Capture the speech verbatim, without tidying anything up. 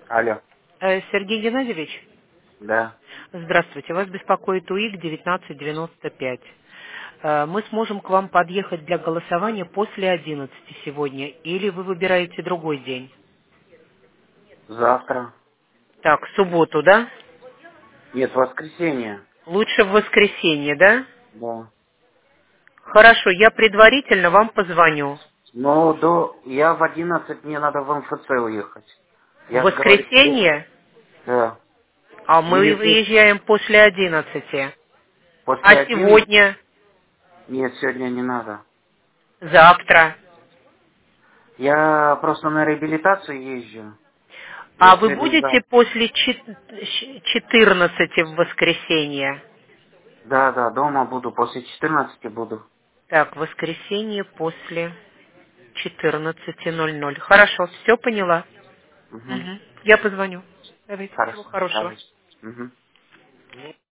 Алло. Э, Сергей Геннадьевич, Да. здравствуйте. Вас беспокоит УИК девятнадцать девяносто пять. Э, Мы сможем к вам подъехать для голосования после одиннадцати сегодня, или вы выбираете другой день? Завтра. Так, в субботу, да? Нет, воскресенье. Лучше в воскресенье, да? Да. Хорошо, я предварительно вам позвоню. Но до... Я в одиннадцать, мне надо в МФЦ уехать. В Я же говорю, что... воскресенье, Да. а мы Или тут выезжаем после одиннадцати. после А одиннадцати. сегодня? Нет, сегодня не надо. Завтра? Я просто на реабилитацию езжу. Я А вы сегодня, будете да. после чет- четырнадцати в воскресенье? Да, да, дома буду. После четырнадцати буду. Так, воскресенье после четырнадцати ноль ноль. Хорошо, все поняла. Угу. Мгм. Я позвоню. Давайте, всего Хорошо. хорошего. Хорошо. Угу.